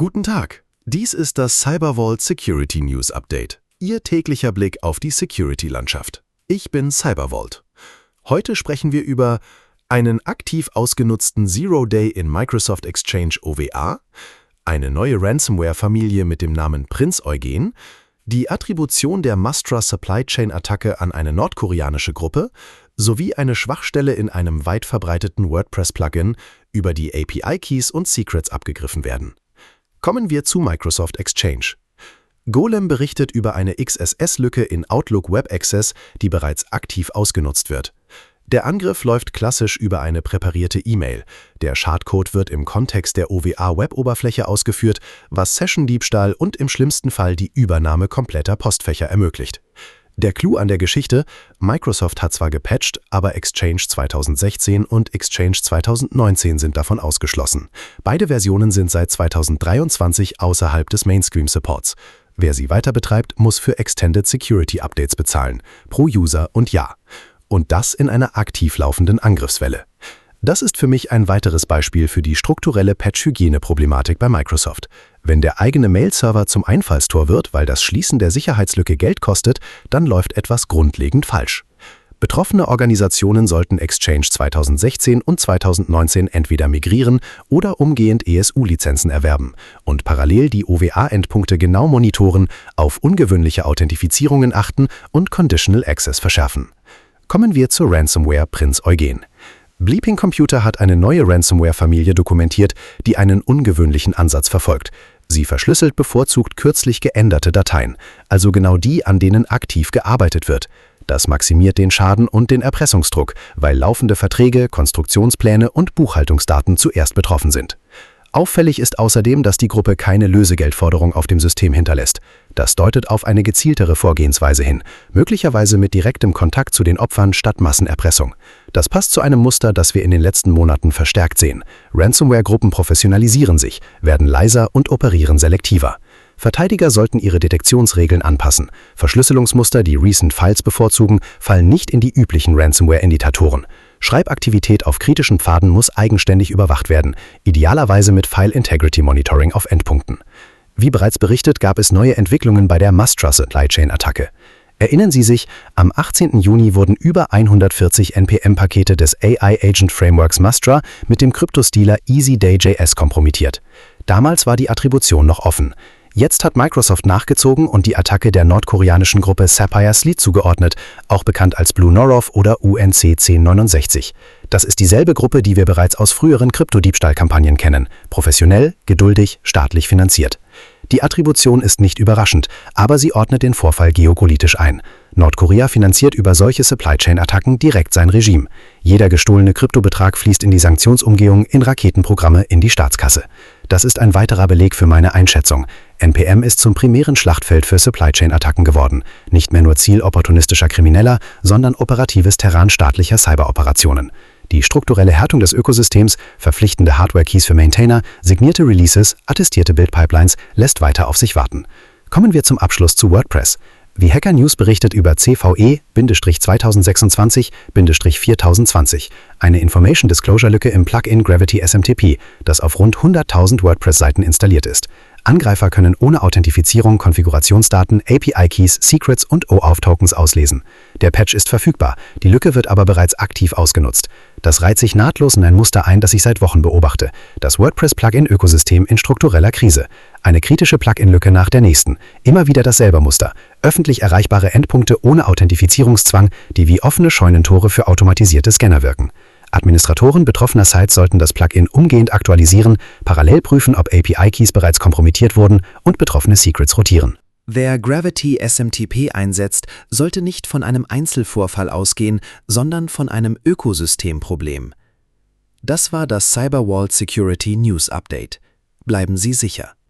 Guten Tag, dies ist das CyberVault Security News Update, Ihr täglicher Blick auf die Security-Landschaft. Ich bin CyberVault. Heute sprechen wir über einen aktiv ausgenutzten Zero-Day in Microsoft Exchange OWA, eine neue Ransomware-Familie mit dem Namen Prinz Eugen, die Attribution der Mastra Supply Chain-Attacke an eine nordkoreanische Gruppe sowie eine Schwachstelle in einem weit verbreiteten WordPress-Plugin, über die API-Keys und Secrets abgegriffen werden. Kommen wir zu Microsoft Exchange. Golem berichtet über eine XSS-Lücke in Outlook Web Access, die bereits aktiv ausgenutzt wird. Der Angriff läuft klassisch über eine präparierte E-Mail. Der Schadcode wird im Kontext der OWA-Web-Oberfläche ausgeführt, was Session-Diebstahl und im schlimmsten Fall die Übernahme kompletter Postfächer ermöglicht. Der Clou an der Geschichte: Microsoft hat zwar gepatcht, aber Exchange 2016 und Exchange 2019 sind davon ausgeschlossen. Beide Versionen sind seit 2023 außerhalb des Mainstream-Supports. Wer sie weiter betreibt, muss für Extended Security Updates bezahlen, pro User und Jahr. Und das in einer aktiv laufenden Angriffswelle. Das ist für mich ein weiteres Beispiel für die strukturelle Patch-Hygiene-Problematik bei Microsoft. Wenn der eigene Mail-Server zum Einfallstor wird, weil das Schließen der Sicherheitslücke Geld kostet, dann läuft etwas grundlegend falsch. Betroffene Organisationen sollten Exchange 2016 und 2019 entweder migrieren oder umgehend ESU-Lizenzen erwerben und parallel die OWA-Endpunkte genau monitoren, auf ungewöhnliche Authentifizierungen achten und Conditional Access verschärfen. Kommen wir zur Ransomware Prinz Eugen. Bleeping Computer hat eine neue Ransomware-Familie dokumentiert, die einen ungewöhnlichen Ansatz verfolgt. Sie verschlüsselt bevorzugt kürzlich geänderte Dateien, also genau die, an denen aktiv gearbeitet wird. Das maximiert den Schaden und den Erpressungsdruck, weil laufende Verträge, Konstruktionspläne und Buchhaltungsdaten zuerst betroffen sind. Auffällig ist außerdem, dass die Gruppe keine Lösegeldforderung auf dem System hinterlässt. Das deutet auf eine gezieltere Vorgehensweise hin, möglicherweise mit direktem Kontakt zu den Opfern statt Massenerpressung. Das passt zu einem Muster, das wir in den letzten Monaten verstärkt sehen. Ransomware-Gruppen professionalisieren sich, werden leiser und operieren selektiver. Verteidiger sollten ihre Detektionsregeln anpassen. Verschlüsselungsmuster, die Recent Files bevorzugen, fallen nicht in die üblichen Ransomware-Indikatoren. Schreibaktivität auf kritischen Pfaden muss eigenständig überwacht werden, idealerweise mit File Integrity Monitoring auf Endpunkten. Wie bereits berichtet, gab es neue Entwicklungen bei der Mastra Supply Chain-Attacke. Erinnern Sie sich, am 18. Juni wurden über 140 NPM-Pakete des AI-Agent-Frameworks Mastra mit dem Kryptostealer EasyDay.js kompromittiert. Damals war die Attribution noch offen. Jetzt hat Microsoft nachgezogen und die Attacke der nordkoreanischen Gruppe Sapphire Sleet zugeordnet, auch bekannt als Blue Noroff oder UNC 1069. Das ist dieselbe Gruppe, die wir bereits aus früheren Kryptodiebstahlkampagnen kennen. Professionell, geduldig, staatlich finanziert. Die Attribution ist nicht überraschend, aber sie ordnet den Vorfall geopolitisch ein. Nordkorea finanziert über solche Supply-Chain-Attacken direkt sein Regime. Jeder gestohlene Kryptobetrag fließt in die Sanktionsumgehung, in Raketenprogramme, in die Staatskasse. Das ist ein weiterer Beleg für meine Einschätzung. NPM ist zum primären Schlachtfeld für Supply-Chain-Attacken geworden. Nicht mehr nur Ziel opportunistischer Krimineller, sondern operatives Terrain staatlicher Cyberoperationen. Die strukturelle Härtung des Ökosystems, verpflichtende Hardware-Keys für Maintainer, signierte Releases, attestierte Build-Pipelines lässt weiter auf sich warten. Kommen wir zum Abschluss zu WordPress. Wie Hacker News berichtet über CVE-2026-4020, eine Information Disclosure-Lücke im Plugin Gravity SMTP, das auf rund 100.000 WordPress-Seiten installiert ist. Angreifer können ohne Authentifizierung Konfigurationsdaten, API-Keys, Secrets und OAuth-Tokens auslesen. Der Patch ist verfügbar, die Lücke wird aber bereits aktiv ausgenutzt. Das reiht sich nahtlos in ein Muster ein, das ich seit Wochen beobachte. Das WordPress-Plugin-Ökosystem in struktureller Krise. Eine kritische Plugin-Lücke nach der nächsten. Immer wieder dasselbe Muster. Öffentlich erreichbare Endpunkte ohne Authentifizierungszwang, die wie offene Scheunentore für automatisierte Scanner wirken. Administratoren betroffener Sites sollten das Plugin umgehend aktualisieren, parallel prüfen, ob API-Keys bereits kompromittiert wurden und betroffene Secrets rotieren. Wer Gravity SMTP einsetzt, sollte nicht von einem Einzelvorfall ausgehen, sondern von einem Ökosystemproblem. Das war das CyberVault Security News Update. Bleiben Sie sicher.